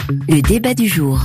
Le débat du jour.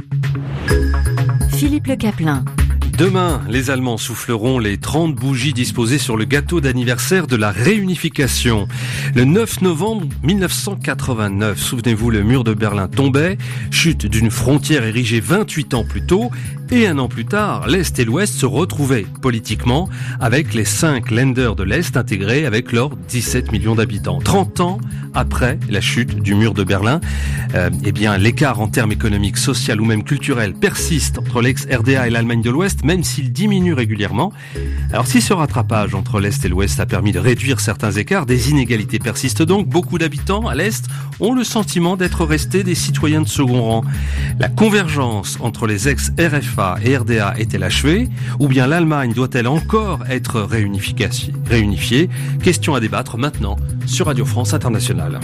Philippe Le Caplin. Demain, les Allemands souffleront les 30 bougies disposées sur le gâteau d'anniversaire de la réunification. Le 9 novembre 1989, souvenez-vous, le mur de Berlin tombait, chute d'une frontière érigée 28 ans plus tôt, et un an plus tard, l'Est et l'Ouest se retrouvaient politiquement avec les 5 Länder de l'Est intégrés avec leurs 17 millions d'habitants. 30 ans après la chute du mur de Berlin, l'écart en termes économiques, social ou même culturels persiste entre l'ex-RDA et l'Allemagne de l'Ouest, même s'il diminue régulièrement. Alors si ce rattrapage entre l'Est et l'Ouest a permis de réduire certains écarts, des inégalités persistent donc. Beaucoup d'habitants à l'Est ont le sentiment d'être restés des citoyens de second rang. La convergence entre les ex-RFA et RDA est-elle achevée? Ou bien l'Allemagne doit-elle encore être réunifiée? Question à débattre maintenant sur Radio France Internationale.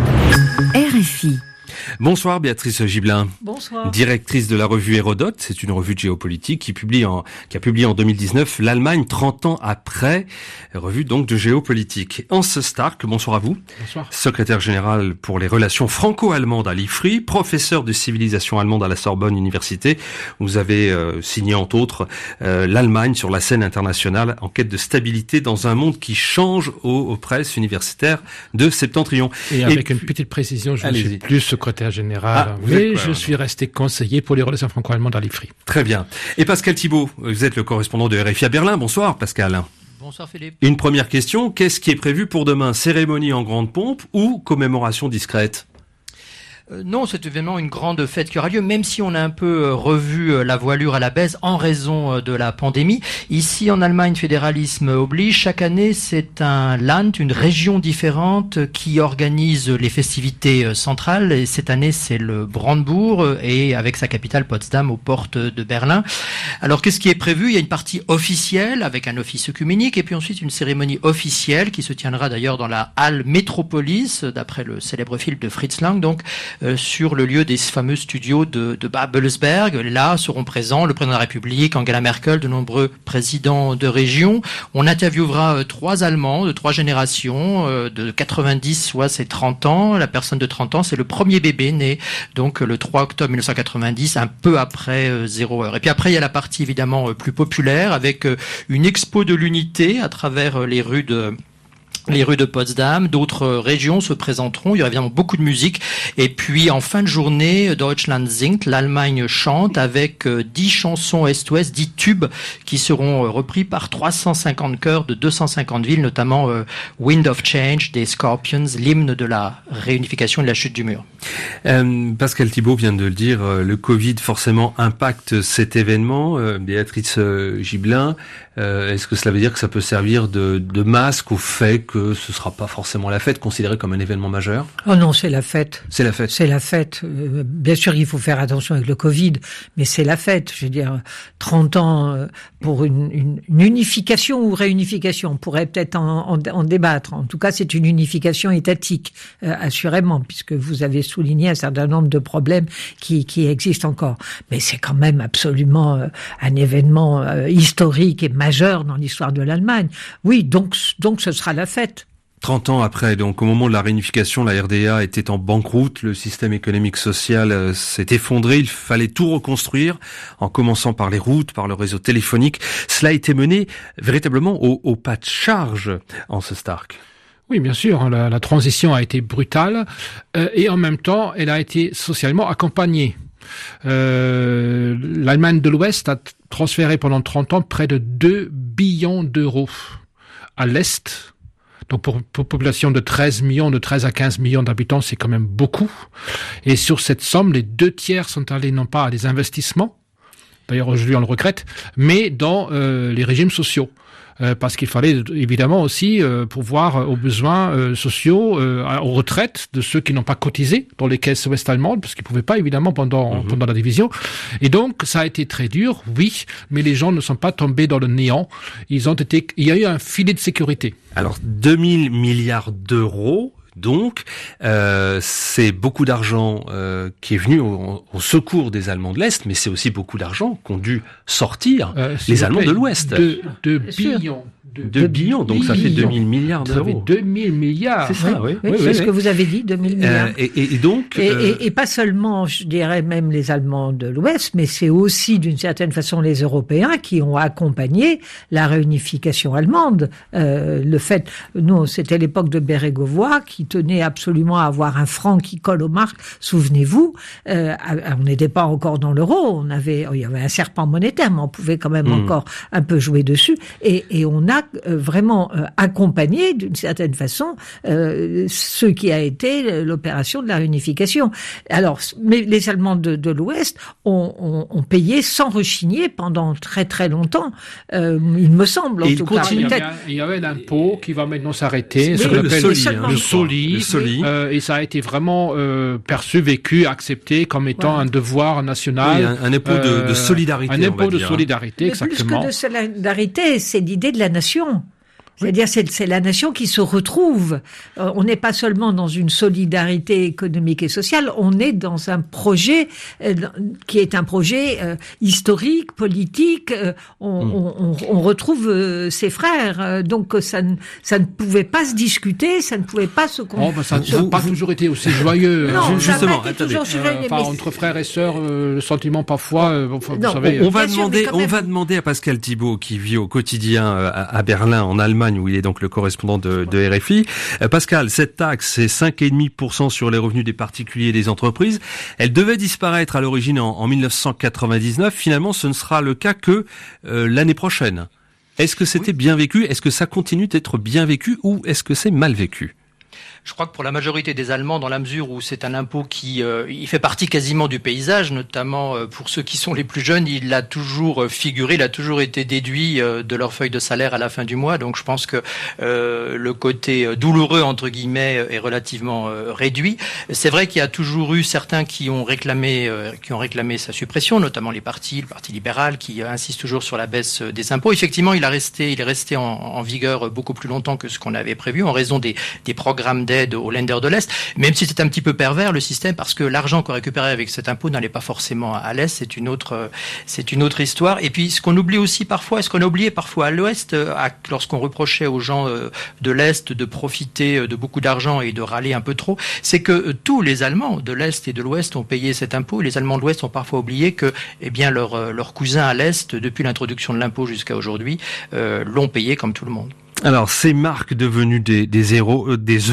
RFI. Bonsoir Béatrice Gibelin. Bonsoir. Directrice de la revue Hérodote, c'est une revue de géopolitique qui a publié en 2019 l'Allemagne 30 ans après, revue donc de géopolitique. Hans Stark, bonsoir à vous. Bonsoir. Secrétaire général pour les relations franco-allemandes à l'IFRI, professeur de civilisation allemande à la Sorbonne Université. Vous avez signé entre autres l'Allemagne sur la scène internationale en quête de stabilité dans un monde qui change aux presses universitaires de Septentrion. Et avec une petite précision, je ne suis plus secrétaire général, mais je suis resté conseiller pour les relations franco-allemandes à l'IFRI. Très bien. Et Pascal Thibault, vous êtes le correspondant de RFI à Berlin. Bonsoir Pascal. Bonsoir Philippe. Une première question, qu'est-ce qui est prévu pour demain? Cérémonie en grande pompe ou commémoration discrète? Non, c'est évidemment une grande fête qui aura lieu, même si on a un peu revu la voilure à la baisse en raison de la pandémie. Ici, en Allemagne, fédéralisme oblige. Chaque année, c'est un Land, une région différente qui organise les festivités centrales. Et cette année, c'est le Brandebourg et avec sa capitale Potsdam aux portes de Berlin. Alors, qu'est-ce qui est prévu? Il y a une partie officielle avec un office œcuménique et puis ensuite une cérémonie officielle qui se tiendra d'ailleurs dans la Halle Metropolis, d'après le célèbre film de Fritz Lang, donc sur le lieu des fameux studios de Babelsberg. Là seront présents le président de la République, Angela Merkel, de nombreux présidents de région. On interviewera 3 Allemands de 3 générations, de 90, soit c'est 30 ans. La personne de 30 ans, c'est le premier bébé né, donc le 3 octobre 1990, un peu après 0 heure. Et puis après, il y a la partie évidemment plus populaire, avec une expo de l'unité à travers les rues de Potsdam. D'autres régions se présenteront. Il y aura évidemment beaucoup de musique. Et puis, en fin de journée, Deutschland singt, l'Allemagne chante, avec 10 chansons Est-Ouest, 10 tubes qui seront repris par 350 chœurs de 250 villes, notamment Wind of Change des Scorpions, l'hymne de la réunification et de la chute du mur. Pascal Thibault vient de le dire, le Covid forcément impacte cet événement. Béatrice Gibelin, est-ce que cela veut dire que ça peut servir de masque au fait que ce sera pas forcément la fête, considérée comme un événement majeur? Oh non, c'est la fête. C'est la fête. C'est la fête. Bien sûr, il faut faire attention avec le Covid, mais c'est la fête. Je veux dire, 30 ans pour une unification ou réunification. On pourrait peut-être en débattre. En tout cas, c'est une unification étatique, assurément, puisque vous avez souligné un certain nombre de problèmes qui existent encore. Mais c'est quand même absolument un événement historique et majeur dans l'histoire de l'Allemagne. Oui, donc ce sera la fête. 30 ans après, donc au moment de la réunification, la RDA était en banqueroute, le système économique social s'est effondré, il fallait tout reconstruire, en commençant par les routes, par le réseau téléphonique. Cela a été mené véritablement au pas de charge, Hans Stark. Oui, bien sûr, la transition a été brutale et en même temps, elle a été socialement accompagnée. L'Allemagne de l'Ouest a transféré pendant 30 ans près de 2 billions d'euros à l'Est. Donc pour population de 13 à 15 millions d'habitants, c'est quand même beaucoup. Et sur cette somme, les 2 tiers sont allés non pas à des investissements, d'ailleurs aujourd'hui on le regrette, mais dans les régimes sociaux. Parce qu'il fallait évidemment aussi pourvoir aux besoins sociaux, aux retraites de ceux qui n'ont pas cotisé dans les caisses ouest-allemandes, parce qu'ils ne pouvaient pas évidemment pendant la division. Et donc ça a été très dur, oui, mais les gens ne sont pas tombés dans le néant. Il y a eu un filet de sécurité. Alors 2000 milliards d'euros, Donc, c'est beaucoup d'argent qui est venu au secours des Allemands de l'Est, mais c'est aussi beaucoup d'argent qu'ont dû sortir les Allemands de l'Ouest. 2 billions. 2 billions, donc ça fait 2000 milliards d'euros. Ça fait 2000 milliards. C'est ça, oui. C'est ce que vous avez dit, 2000 milliards. Et donc... Et pas seulement, je dirais même les Allemands de l'Ouest, mais c'est aussi d'une certaine façon les Européens qui ont accompagné la réunification allemande. Le fait, nous, c'était l'époque de Bérégovoy qui tenait absolument à avoir un franc qui colle aux marques. Souvenez-vous, on n'était pas encore dans l'euro, il y avait un serpent monétaire, mais on pouvait quand même encore un peu jouer dessus. Et on a vraiment accompagné d'une certaine façon ce qui a été l'opération de la réunification. Alors, mais les Allemands de l'Ouest ont payé sans rechigner pendant très très longtemps, il me semble. En tout cas, il y avait l'impôt qui va maintenant s'arrêter, le SOLI, et ça a été vraiment perçu, vécu, accepté comme étant un devoir national. Oui, un impôt de solidarité. Un impôt de solidarité, exactement. Plus que de solidarité, c'est l'idée de la nation. C'est-à-dire, c'est la nation qui se retrouve. On n'est pas seulement dans une solidarité économique et sociale, on est dans un projet qui est un projet historique, politique. On retrouve ses frères. Donc, ça ne pouvait pas se discuter, ça ne pouvait pas se... ça n'a pas toujours été aussi joyeux. Non, justement, attendez. Entre frères et sœurs, le sentiment parfois... vous savez, on va demander à Pascal Thibault, qui vit au quotidien à Berlin, en Allemagne, où il est donc le correspondant de RFI. Pascal, cette taxe, c'est 5,5% sur les revenus des particuliers et des entreprises. Elle devait disparaître à l'origine en 1999. Finalement, ce ne sera le cas que l'année prochaine. Est-ce que c'était bien vécu? Est-ce que ça continue d'être bien vécu ou est-ce que c'est mal vécu? Je crois que pour la majorité des Allemands, dans la mesure où c'est un impôt qui il fait partie quasiment du paysage, notamment pour ceux qui sont les plus jeunes, il a toujours figuré, il a toujours été déduit de leur feuille de salaire à la fin du mois. Donc je pense que le côté douloureux entre guillemets est relativement réduit. C'est vrai qu'il y a toujours eu certains qui ont réclamé sa suppression, notamment le Parti libéral qui insiste toujours sur la baisse des impôts. Effectivement, il est resté en vigueur beaucoup plus longtemps que ce qu'on avait prévu en raison des programmes d'aide aux Länder de l'Est, même si c'est un petit peu pervers le système, parce que l'argent qu'on récupérait avec cet impôt n'allait pas forcément à l'Est, c'est une autre histoire. Et puis ce qu'on oublie aussi parfois, et ce qu'on a oublié parfois à l'Ouest, lorsqu'on reprochait aux gens de l'Est de profiter de beaucoup d'argent et de râler un peu trop, c'est que tous les Allemands de l'Est et de l'Ouest ont payé cet impôt. Les Allemands de l'Ouest ont parfois oublié que leurs cousins à l'Est, depuis l'introduction de l'impôt jusqu'à aujourd'hui, l'ont payé comme tout le monde. Alors, ces marques devenues des euros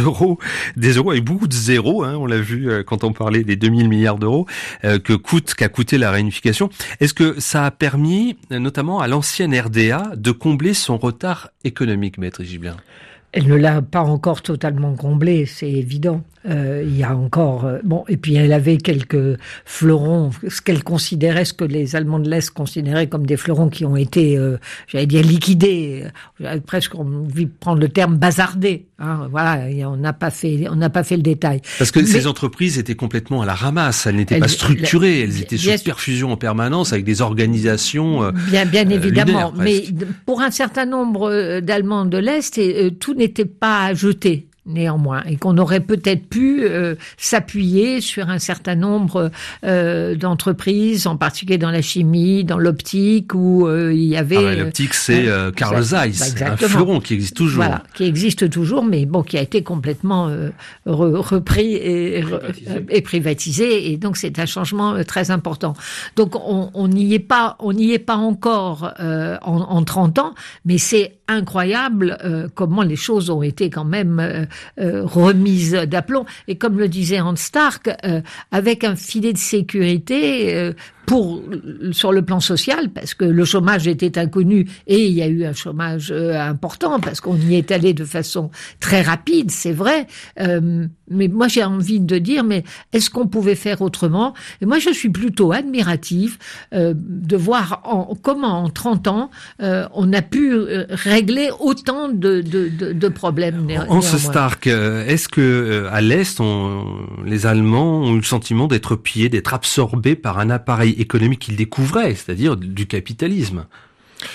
avec beaucoup de zéros, on l'a vu quand on parlait des 2000 milliards d'euros qu'a coûté la réunification. Est-ce que ça a permis, notamment à l'ancienne RDA, de combler son retard économique, Maître Gibelin? Elle ne l'a pas encore totalement comblé, c'est évident. Il y a encore... et puis elle avait quelques fleurons, ce que les Allemands de l'Est considéraient comme des fleurons qui ont été, liquidés, presque envie de prendre le terme bazardés. Voilà, et on n'a pas fait le détail. Parce que ces entreprises étaient complètement à la ramasse, elles n'étaient pas structurées, elles étaient sous perfusion en permanence avec des organisations bien évidemment, mais presque. Pour un certain nombre d'Allemands de l'Est, tout n'était pas à jeter. Néanmoins, et qu'on aurait peut-être pu s'appuyer sur un certain nombre d'entreprises, en particulier dans la chimie, dans l'optique, où il y avait... l'optique, c'est Carl Zeiss, un fleuron qui existe toujours. Voilà, qui existe toujours, mais qui a été complètement repris et privatisé, et donc c'est un changement très important. Donc on n'y est pas encore en 30 ans, mais c'est incroyable comment les choses ont été quand même remise d'aplomb. Et comme le disait Hans Stark, avec un filet de sécurité sur le plan social, parce que le chômage était inconnu et il y a eu un chômage important parce qu'on y est allé de façon très rapide, c'est vrai. Mais moi j'ai envie de dire, mais est-ce qu'on pouvait faire autrement? Et moi je suis plutôt admirative de voir comment en 30 ans on a pu régler autant de problèmes. Hans Stark, est-ce que à l'Est, les Allemands ont eu le sentiment d'être pillés, d'être absorbés par un appareil économique qu'ils découvraient, c'est-à-dire du capitalisme?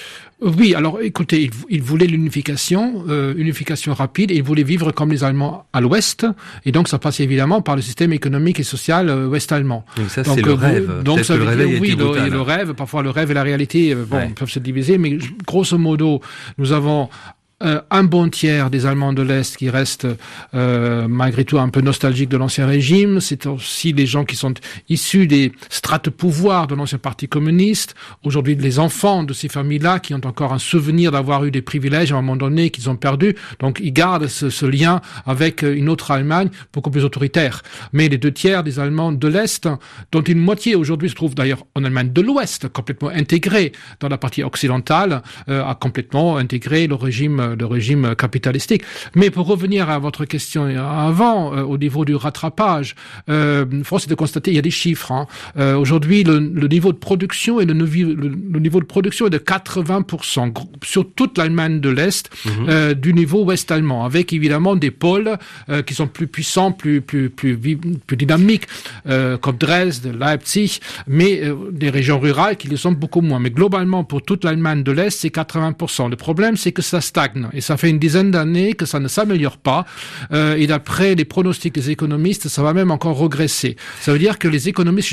Oui, alors écoutez, ils voulaient l'unification, unification rapide, et ils voulaient vivre comme les Allemands à l'Ouest, et donc ça passe évidemment par le système économique et social ouest-allemand. Donc ça, c'est le rêve. Donc ça le veut dire, oui, brutal, le rêve, parfois le rêve et la réalité, peuvent se diviser, mais grosso modo, nous avons un bon tiers des Allemands de l'Est qui restent malgré tout un peu nostalgiques de l'ancien régime. C'est aussi les gens qui sont issus des strates de pouvoir de l'ancien parti communiste. Aujourd'hui, les enfants de ces familles-là qui ont encore un souvenir d'avoir eu des privilèges à un moment donné qu'ils ont perdu. Donc, ils gardent ce lien avec une autre Allemagne beaucoup plus autoritaire. Mais les 2 tiers des Allemands de l'Est, dont une moitié aujourd'hui se trouve d'ailleurs en Allemagne de l'Ouest, complètement intégrée dans la partie occidentale, a complètement intégré le régime capitalistique. Mais pour revenir à votre question avant, au niveau du rattrapage, force est de constater, il y a des chiffres. Aujourd'hui, le niveau de production est le niveau de production est de 80% sur toute l'Allemagne de l'Est du niveau ouest-allemand, avec évidemment des pôles qui sont plus puissants, plus dynamiques, comme Dresde, Leipzig, mais des régions rurales qui le sont beaucoup moins. Mais globalement, pour toute l'Allemagne de l'Est, c'est 80%. Le problème, c'est que ça stagne. Et ça fait une dizaine d'années que ça ne s'améliore pas. Et d'après les pronostics des économistes, ça va même encore regresser. Ça veut dire que les économistes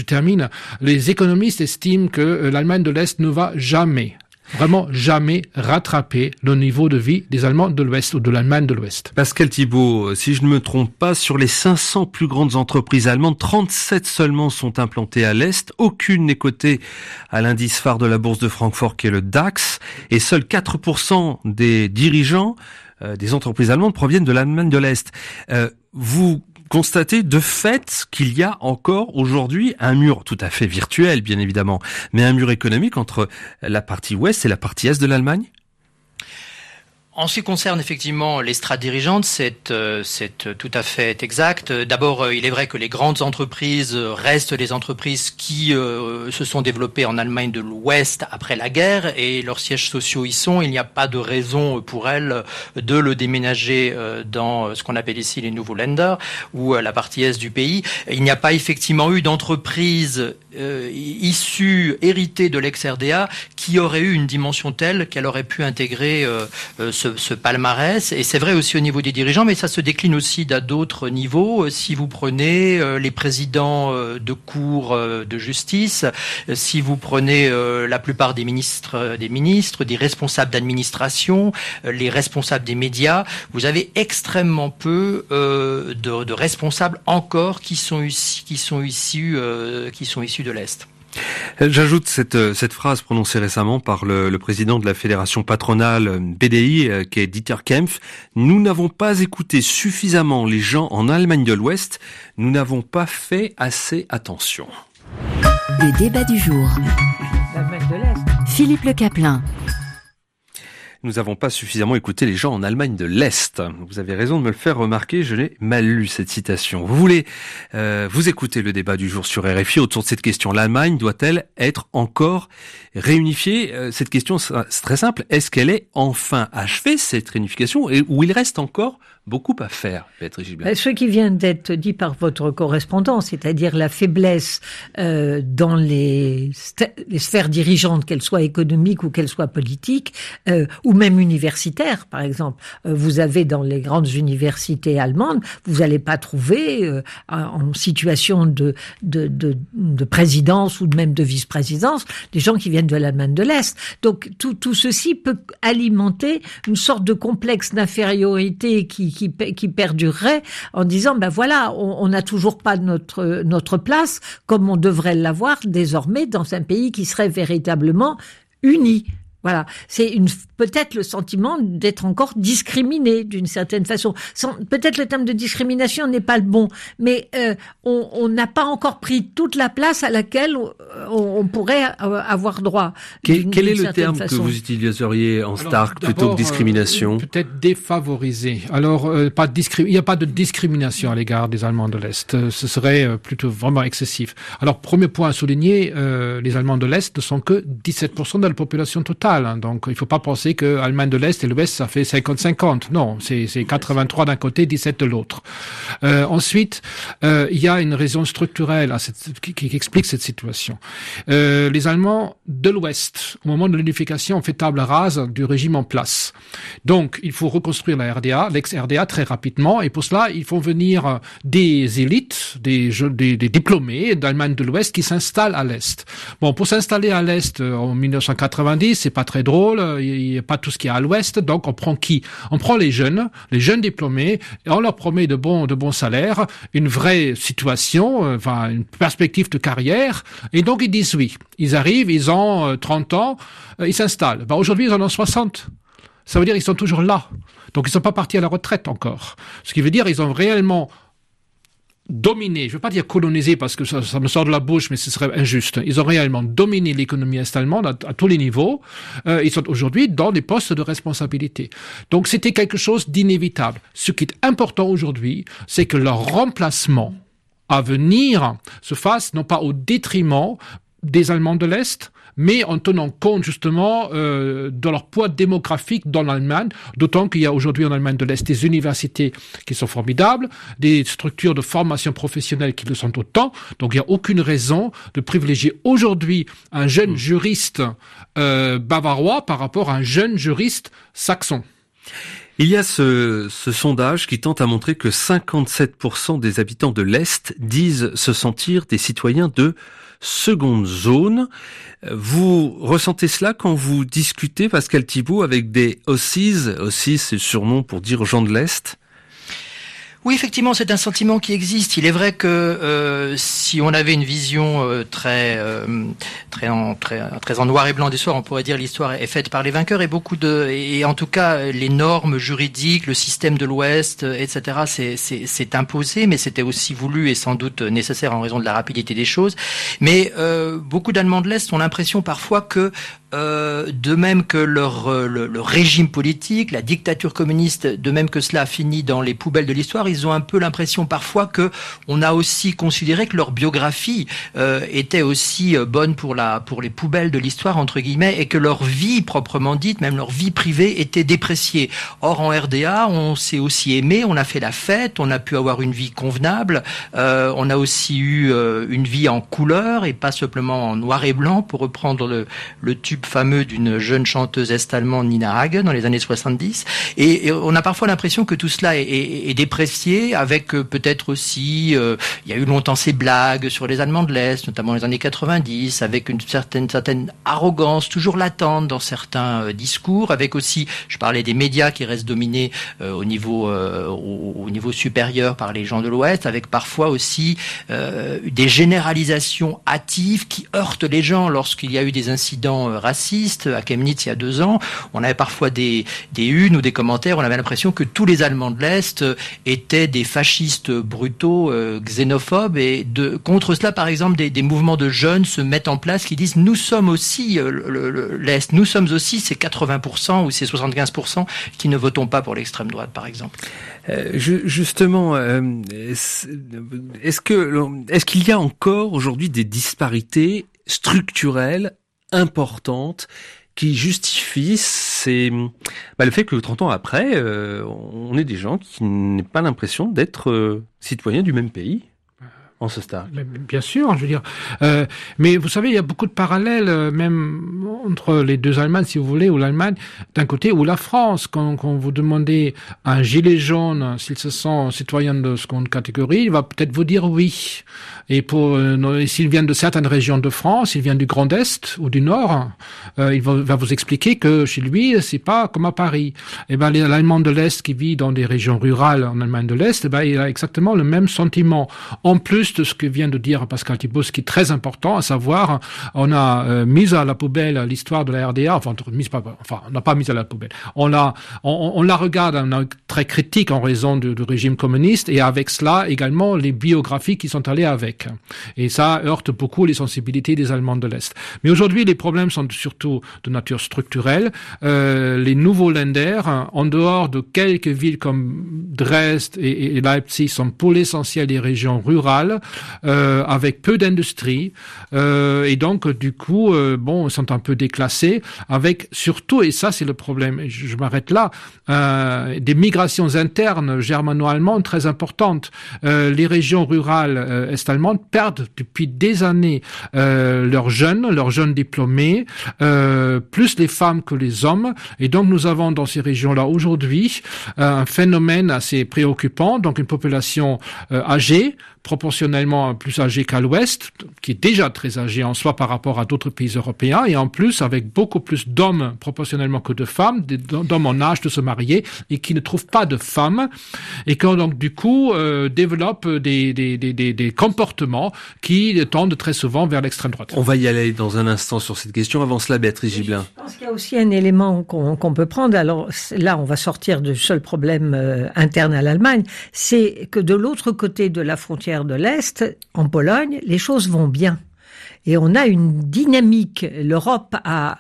estiment que l'Allemagne de l'Est ne va jamais, vraiment jamais rattraper le niveau de vie des Allemands de l'Ouest ou de l'Allemagne de l'Ouest. Pascal Thibault, si je ne me trompe pas, sur les 500 plus grandes entreprises allemandes, 37 seulement sont implantées à l'Est. Aucune n'est cotée à l'indice phare de la bourse de Francfort qui est le DAX. Et seuls 4% des dirigeants des entreprises allemandes proviennent de l'Allemagne de l'Est. Vous constatez de fait qu'il y a encore aujourd'hui un mur tout à fait virtuel, bien évidemment, mais un mur économique entre la partie ouest et la partie est de l'Allemagne ? En ce qui concerne effectivement les strates dirigeantes, c'est tout à fait exact. D'abord, il est vrai que les grandes entreprises restent les entreprises qui se sont développées en Allemagne de l'Ouest après la guerre et leurs sièges sociaux y sont. Il n'y a pas de raison pour elles de le déménager dans ce qu'on appelle ici les nouveaux Länder ou la partie est du pays. Il n'y a pas effectivement eu d'entreprise issue, héritée de l'ex-RDA qui aurait eu une dimension telle qu'elle aurait pu intégrer ce palmarès. Et c'est vrai aussi au niveau des dirigeants, mais ça se décline aussi à d'autres niveaux. Si vous prenez les présidents de cours de justice, si vous prenez la plupart des ministres, des responsables d'administration, les responsables des médias, vous avez extrêmement peu de responsables encore qui sont issus de l'Est. J'ajoute cette phrase prononcée récemment par le président de la fédération patronale BDI, qui est Dieter Kempf. Nous n'avons pas écouté suffisamment les gens en Allemagne de l'Ouest. Nous n'avons pas fait assez attention. Le débat du jour. L'Allemagne de l'Est. Philippe Le Caplin. Nous n'avons pas suffisamment écouté les gens en Allemagne de l'Est. Vous avez raison de me le faire remarquer, je l'ai mal lu cette citation. Vous voulez vous écouter le débat du jour sur RFI autour de cette question. L'Allemagne doit-elle être encore réunifiée ? Cette question, c'est très simple. Est-ce qu'elle est enfin achevée, cette réunification, ou il reste encore beaucoup à faire, Béatrice Gibert? Ce qui vient d'être dit par votre correspondant, c'est-à-dire la faiblesse dans les sphères dirigeantes, qu'elles soient économiques ou qu'elles soient politiques, ou même universitaires, par exemple. Vous avez dans les grandes universités allemandes, vous n'allez pas trouver en situation de présidence ou même de vice-présidence des gens qui viennent de l'Allemagne de l'Est. Donc tout ceci peut alimenter une sorte de complexe d'infériorité qui perdurerait en disant ben voilà, on n'a toujours pas notre place comme on devrait l'avoir désormais dans un pays qui serait véritablement uni. Voilà, c'est peut-être le sentiment d'être encore discriminé d'une certaine façon. Peut-être le terme de discrimination n'est pas le bon, mais on n'a pas encore pris toute la place à laquelle on pourrait avoir droit. Quel est le terme que vous utiliseriez en Stark plutôt que discrimination? Peut-être défavorisé. Alors, il n'y a pas de discrimination à l'égard des Allemands de l'Est. Ce serait plutôt vraiment excessif. Alors, premier point à souligner, les Allemands de l'Est ne sont que 17% de la population totale. Donc, il ne faut pas penser que Allemagne de l'Est et l'Ouest, ça fait 50-50. Non, c'est 83 d'un côté, 17 de l'autre. Ensuite, il y a une raison structurelle qui explique cette situation. Les Allemands de l'Ouest, au moment de l'unification, ont fait table rase du régime en place. Donc, il faut reconstruire la RDA, l'ex-RDA, très rapidement. Et pour cela, il faut venir des élites, des diplômés d'Allemagne de l'Ouest qui s'installent à l'Est. Bon, pour s'installer à l'Est en 1990, c'est pas très drôle. Il n'y a pas tout ce qu'il y a à l'Ouest. Donc, on prend qui? On prend les jeunes diplômés, et on leur promet de bons salaires, une vraie situation, une perspective de carrière. Et donc, ils disent oui. Ils arrivent, ils ont 30 ans, ils s'installent. Aujourd'hui, ils en ont 60. Ça veut dire qu'ils sont toujours là. Donc, ils sont pas partis à la retraite encore. Ce qui veut dire qu'ils ont réellement dominé, je veux pas dire colonisé parce que ça me sort de la bouche, mais ce serait injuste. Ils ont réellement dominé l'économie est-allemande à tous les niveaux. Ils sont aujourd'hui dans des postes de responsabilité. Donc c'était quelque chose d'inévitable. Ce qui est important aujourd'hui, c'est que leur remplacement à venir se fasse non pas au détriment des Allemands de l'Est, mais en tenant compte justement de leur poids démographique dans l'Allemagne, d'autant qu'il y a aujourd'hui en Allemagne de l'Est des universités qui sont formidables, des structures de formation professionnelle qui le sont autant, donc il n'y a aucune raison de privilégier aujourd'hui un jeune juriste bavarois par rapport à un jeune juriste saxon. Il y a ce sondage qui tente à montrer que 57% des habitants de l'Est disent se sentir des citoyens de seconde zone. Vous ressentez cela quand vous discutez, Pascal Thibault, avec des Aussies? Aussies, c'est le surnom pour dire gens de l'Est. Oui, effectivement, c'est un sentiment qui existe. Il est vrai que si on avait une vision très en noir et blanc d'histoire, on pourrait dire l'histoire est faite par les vainqueurs et en tout cas les normes juridiques, le système de l'Ouest, etc. C'est imposé, mais c'était aussi voulu et sans doute nécessaire en raison de la rapidité des choses. Mais beaucoup d'Allemands de l'Est ont l'impression parfois que de même que le régime politique, la dictature communiste, de même que cela a fini dans les poubelles de l'histoire, ils ont un peu l'impression parfois que on a aussi considéré que leur biographie était aussi bonne pour les poubelles de l'histoire entre guillemets, et que leur vie proprement dite, même leur vie privée, était dépréciée. Or en RDA, on s'est aussi aimé, on a fait la fête, on a pu avoir une vie convenable, on a aussi eu une vie en couleur et pas simplement en noir et blanc, pour reprendre le tube fameux d'une jeune chanteuse est-allemande, Nina Hagen, dans les années 70. Et on a parfois l'impression que tout cela est déprécié, avec peut-être aussi, il y a eu longtemps ces blagues sur les Allemands de l'Est, notamment dans les années 90, avec une certaine arrogance toujours latente dans certains discours, avec aussi, je parlais des médias qui restent dominés au niveau supérieur par les gens de l'Ouest, avec parfois aussi des généralisations hâtives qui heurtent les gens. Lorsqu'il y a eu des incidents racistes à Chemnitz il y a 2 ans, on avait parfois des unes ou des commentaires, on avait l'impression que tous les Allemands de l'Est étaient des fascistes brutaux, xénophobes, et contre cela, par exemple, des mouvements de jeunes se mettent en place qui disent nous sommes aussi l'Est, nous sommes aussi ces 80% ou ces 75% qui ne votons pas pour l'extrême droite, par exemple. Justement, est-ce qu'il y a encore aujourd'hui des disparités structurelles importantes qui justifient le fait que 30 ans après, on est des gens qui n'ont pas l'impression d'être citoyens du même pays en ce stade. Bien sûr, je veux dire. Mais vous savez, il y a beaucoup de parallèles, même entre les deux Allemagnes, si vous voulez, ou l'Allemagne d'un côté, ou la France. Quand vous demandez à un gilet jaune s'il se sent citoyen de seconde catégorie, il va peut-être vous dire oui. Et s'il vient de certaines régions de France, il vient du Grand Est ou du Nord, il va vous expliquer que chez lui, c'est pas comme à Paris. Et l'Allemand de l'Est qui vit dans des régions rurales en Allemagne de l'Est, il a exactement le même sentiment. En plus de ce que vient de dire Pascal Thibault, ce qui est très important, à savoir, on a mis à la poubelle l'histoire de la RDA, on n'a pas mis à la poubelle. On la regarde d'un œil très critique en raison du régime communiste, et avec cela également les biographies qui sont allées avec. Et ça heurte beaucoup les sensibilités des Allemands de l'Est. Mais aujourd'hui, les problèmes sont surtout de nature structurelle. Les nouveaux Länder, en dehors de quelques villes comme Dresde et Leipzig, sont pour l'essentiel des régions rurales. avec peu d'industrie, et donc du coup, sont un peu déclassés, avec surtout, et ça c'est le problème, et je m'arrête là, des migrations internes germano-allemandes très importantes. Les régions rurales est-allemandes perdent depuis des années leurs jeunes diplômés, plus les femmes que les hommes, et donc nous avons dans ces régions-là aujourd'hui un phénomène assez préoccupant, donc une population âgée, proportionnellement plus âgée qu'à l'ouest, qui est déjà très âgée en soi par rapport à d'autres pays européens, et en plus avec beaucoup plus d'hommes proportionnellement que de femmes, d'hommes en âge de se marier, et qui ne trouvent pas de femmes, et qui donc du coup développent des comportements qui tendent très souvent vers l'extrême droite. On va y aller dans un instant sur cette question. Avant cela, Béatrice Gibelin. Je pense qu'il y a aussi un élément qu'on peut prendre. Alors là, on va sortir du seul problème interne à l'Allemagne, c'est que de l'autre côté de la frontière de l'Est, en Pologne, les choses vont bien. Et on a une dynamique. L'Europe a,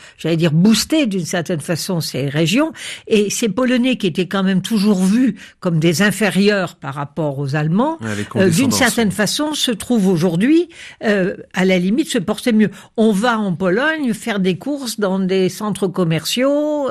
boosté d'une certaine façon ces régions. Et ces Polonais qui étaient quand même toujours vus comme des inférieurs par rapport aux Allemands, d'une certaine façon, se trouvent aujourd'hui, à la limite, se porter mieux. On va en Pologne faire des courses dans des centres commerciaux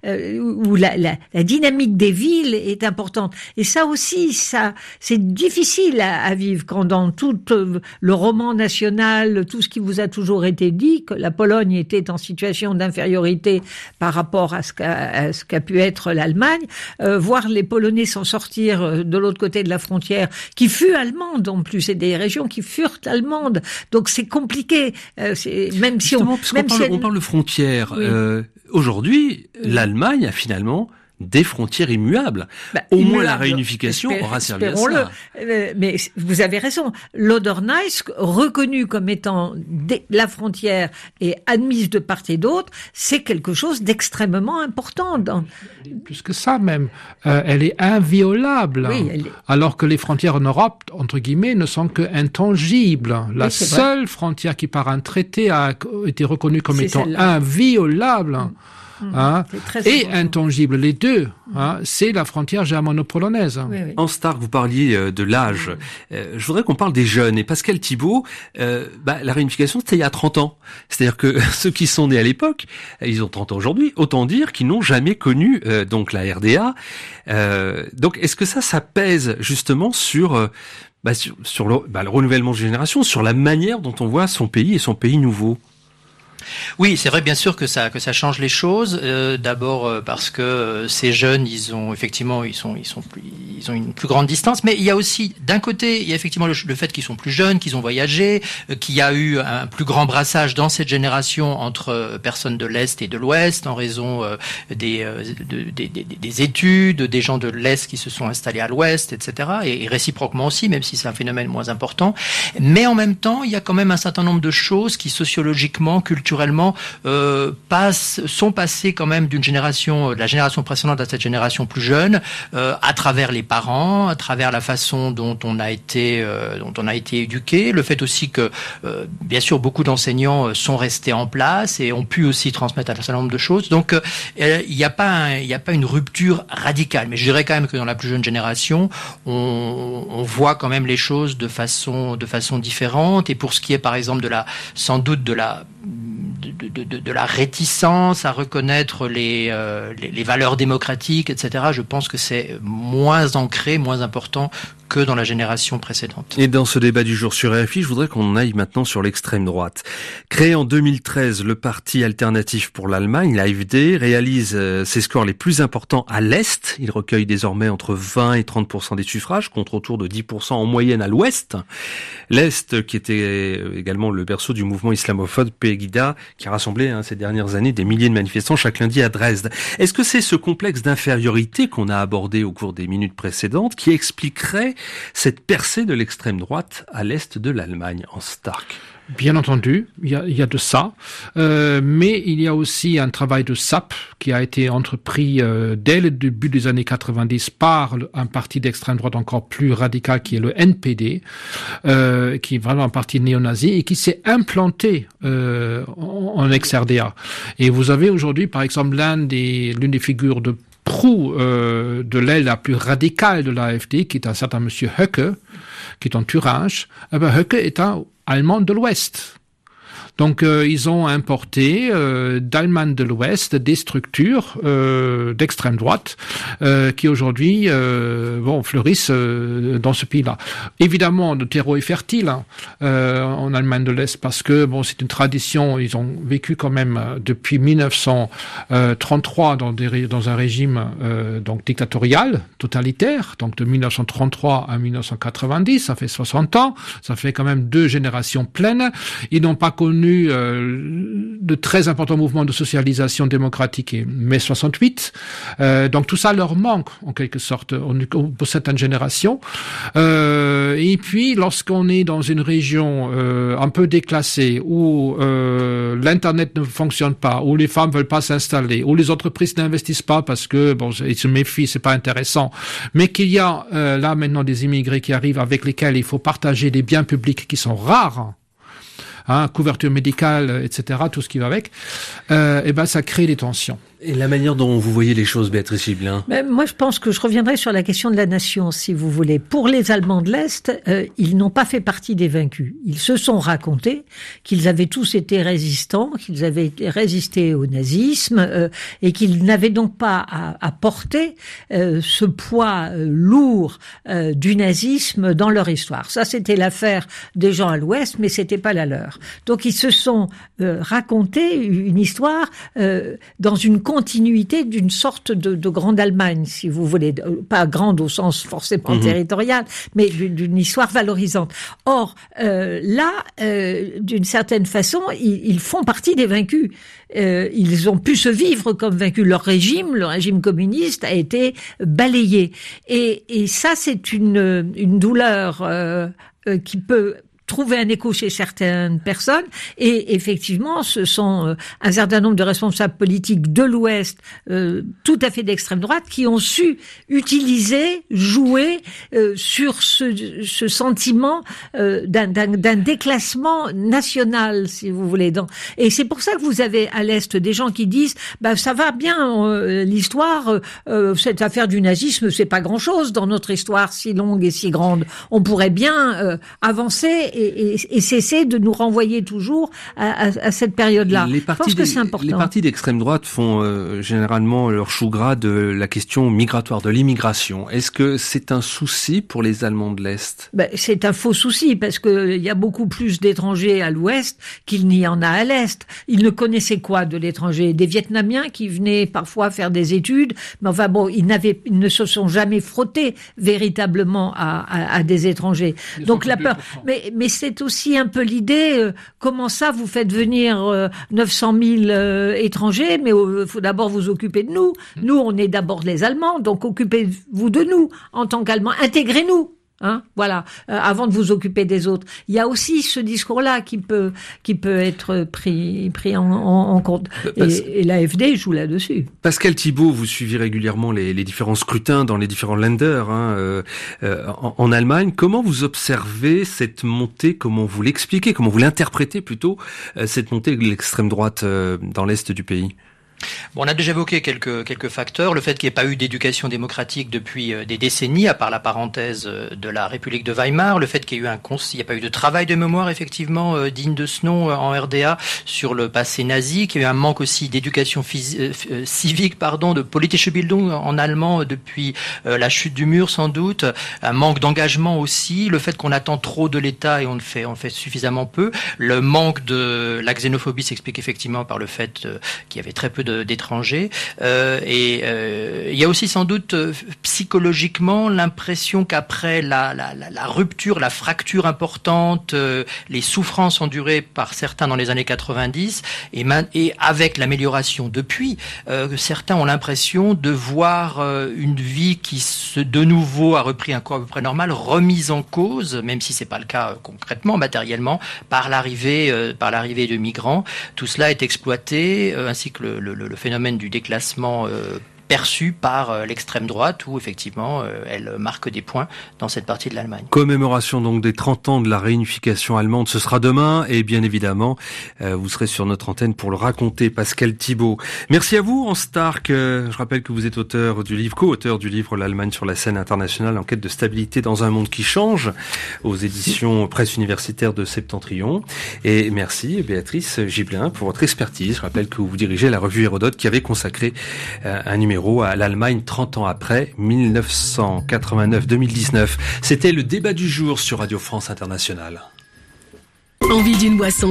où la dynamique des villes est importante. Et ça aussi, c'est difficile à vivre quand dans tout le roman national, tout ce qui vous a toujours été dit, que la Pologne était en situation d'infériorité par rapport à ce qu'a pu être l'Allemagne, voir les Polonais s'en sortir de l'autre côté de la frontière, qui fut allemande en plus, et des régions qui furent allemandes. Donc c'est compliqué, même si on parle de frontières. Oui. Aujourd'hui, l'Allemagne a finalement des frontières immuables. Au moins la réunification aura servi à ça. Mais vous avez raison. L'Oderneis, reconnu comme étant la frontière et admise de part et d'autre, c'est quelque chose d'extrêmement important. Plus que ça même. Elle est inviolable. Oui, alors que les frontières en Europe, entre guillemets, ne sont que intangibles. La seule frontière qui par un traité a été reconnue comme étant inviolable, et intangible, les deux, c'est la frontière germano-polonaise. Oui. En Stark, vous parliez de l'âge. Je voudrais qu'on parle des jeunes. Et Pascal Thibault, la réunification, c'était il y a 30 ans. C'est-à-dire que ceux qui sont nés à l'époque, ils ont 30 ans aujourd'hui, autant dire qu'ils n'ont jamais connu donc la RDA. Donc, est-ce que ça pèse justement sur le renouvellement de génération, sur la manière dont on voit son pays et son pays nouveau? Oui, c'est vrai, bien sûr que ça change les choses. D'abord parce que ces jeunes, ils ont une plus grande distance. Mais il y a aussi, d'un côté, il y a effectivement le fait qu'ils sont plus jeunes, qu'ils ont voyagé, qu'il y a eu un plus grand brassage dans cette génération entre personnes de l'Est et de l'Ouest en raison des études, des gens de l'Est qui se sont installés à l'Ouest, etc. Et réciproquement aussi, même si c'est un phénomène moins important. Mais en même temps, il y a quand même un certain nombre de choses qui sociologiquement, culturellement, sont passées quand même de la génération précédente à cette génération plus jeune, à travers les parents, à travers la façon dont on a été éduqué, le fait aussi que bien sûr beaucoup d'enseignants sont restés en place et ont pu aussi transmettre un certain nombre de choses. Donc il n'y a pas une rupture radicale, mais je dirais quand même que dans la plus jeune génération, on voit quand même les choses de façon différente. Et pour ce qui est par exemple de la réticence à reconnaître les valeurs démocratiques, etc., je pense que c'est moins ancré, moins important que dans la génération précédente. Et dans ce débat du jour sur RFI, je voudrais qu'on aille maintenant sur l'extrême droite. Créé en 2013, le parti alternatif pour l'Allemagne, l'AfD, réalise ses scores les plus importants à l'Est. Il recueille désormais entre 20 et 30% des suffrages, contre autour de 10% en moyenne à l'Ouest. L'Est, qui était également le berceau du mouvement islamophobe Pegida, qui a rassemblé ces dernières années des milliers de manifestants chaque lundi à Dresde. Est-ce que c'est ce complexe d'infériorité qu'on a abordé au cours des minutes précédentes qui expliquerait cette percée de l'extrême droite à l'est de l'Allemagne, en Stark? Bien entendu, il y a de ça, mais il y a aussi un travail de sape qui a été entrepris dès le début des années 90 par un parti d'extrême droite encore plus radical qui est le NPD, qui est vraiment un parti néo-nazi et qui s'est implanté en ex-RDA. Et vous avez aujourd'hui, par exemple, l'une des figures de proue de l'aile la plus radicale de l'AfD, qui est un certain monsieur Höcke, qui est en Thuringe, Höcke est un Allemand de l'Ouest. Donc ils ont importé d'Allemagne de l'Ouest des structures d'extrême droite qui aujourd'hui fleurissent dans ce pays-là. Évidemment, le terreau est fertile en Allemagne de l'Est parce que c'est une tradition. Ils ont vécu quand même depuis 1933 dans un régime donc dictatorial, totalitaire. Donc de 1933 à 1990, ça fait 60 ans. Ça fait quand même 2 générations pleines. Ils n'ont pas connu de très importants mouvements de socialisation démocratique et mai 68. Donc tout ça leur manque en quelque sorte pour certaines générations. Et puis lorsqu'on est dans une région un peu déclassée où l'internet ne fonctionne pas, où les femmes veulent pas s'installer, où les entreprises n'investissent pas parce que ils se méfient, c'est pas intéressant, mais qu'il y a là maintenant des immigrés qui arrivent avec lesquels il faut partager des biens publics qui sont rares. Couverture médicale, etc., tout ce qui va avec, ça crée des tensions. Et la manière dont vous voyez les choses, Béatrice Gibelin? Moi, je pense que je reviendrai sur la question de la nation, si vous voulez. Pour les Allemands de l'Est, ils n'ont pas fait partie des vaincus. Ils se sont racontés qu'ils avaient tous été résistants, qu'ils avaient résisté au nazisme, et qu'ils n'avaient donc pas à porter ce poids lourd du nazisme dans leur histoire. Ça, c'était l'affaire des gens à l'Ouest, mais c'était pas la leur. Donc, ils se sont racontés une histoire dans une continuité d'une sorte de grande Allemagne, si vous voulez, pas grande au sens forcément territorial, mais d'une histoire valorisante. Or, d'une certaine façon, ils font partie des vaincus. Ils ont pu se vivre comme vaincus. Le régime communiste a été balayé. Et ça, c'est une douleur qui peut trouver un écho chez certaines personnes, et effectivement, ce sont un certain nombre de responsables politiques de l'Ouest, tout à fait d'extrême droite, qui ont su jouer sur ce sentiment d'un déclassement national, si vous voulez. Et c'est pour ça que vous avez à l'Est des gens qui disent ça va bien, l'histoire, cette affaire du nazisme, c'est pas grand-chose dans notre histoire si longue et si grande. On pourrait bien avancer et cesser de nous renvoyer toujours à cette période-là. Je pense que c'est important. Les partis d'extrême droite font généralement leur chou gras de la question migratoire, de l'immigration. Est-ce que c'est un souci pour les Allemands de l'Est? C'est un faux souci, parce que il y a beaucoup plus d'étrangers à l'Ouest qu'il n'y en a à l'Est. Ils ne connaissaient quoi de l'étranger? Des Vietnamiens qui venaient parfois faire des études, mais ils ne se sont jamais frottés véritablement à des étrangers. Donc la peur. Mais c'est aussi un peu l'idée, comment ça vous faites venir 900 000 étrangers, mais faut d'abord vous occuper de nous. Nous, on est d'abord les Allemands, donc occupez-vous de nous en tant qu'Allemands, intégrez-nous. Voilà, avant de vous occuper des autres. Il y a aussi ce discours-là qui peut être pris en compte. Et l'AfD joue là-dessus. Pascal Thibault, vous suivez régulièrement les différents scrutins dans les différents Länder en Allemagne. Comment vous observez cette montée? Comment vous l'expliquez? Comment vous l'interprétez plutôt, cette montée de l'extrême droite dans l'est du pays? On a déjà évoqué quelques facteurs. Le fait qu'il n'y ait pas eu d'éducation démocratique depuis des décennies, à part la parenthèse de la République de Weimar. Le fait qu'il y ait il n'y a pas eu de travail de mémoire, effectivement, digne de ce nom en RDA sur le passé nazi. Qu'il y a eu un manque aussi d'éducation civique, de politische Bildung en allemand depuis la chute du mur, sans doute. Un manque d'engagement aussi. Le fait qu'on attend trop de l'État et on fait suffisamment peu. Le manque de la xénophobie s'explique effectivement par le fait qu'il y avait très peu d'étrangers, et il y a aussi sans doute psychologiquement l'impression qu'après la rupture, la fracture importante, les souffrances endurées par certains dans les années 90 et avec l'amélioration depuis, certains ont l'impression de voir une vie qui de nouveau a repris un cours à peu près normal, remise en cause, même si c'est pas le cas concrètement, matériellement, par l'arrivée de migrants. Tout cela est exploité, ainsi que le phénomène du déclassement perçue par l'extrême droite, où effectivement elle marque des points dans cette partie de l'Allemagne. Commémoration donc des 30 ans de la réunification allemande, ce sera demain, et bien évidemment, vous serez sur notre antenne pour le raconter, Pascal Thibault. Merci à vous, Hans Stark. Je rappelle que vous êtes co-auteur du livre L'Allemagne sur la scène internationale en quête de stabilité dans un monde qui change, aux éditions Presse universitaire de Septentrion. Et merci, Béatrice Gibelin, pour votre expertise. Je rappelle que vous dirigez la revue Hérodote qui avait consacré un numéro à l'Allemagne 30 ans après, 1989-2019. C'était le débat du jour sur Radio France Internationale. Envie d'une boisson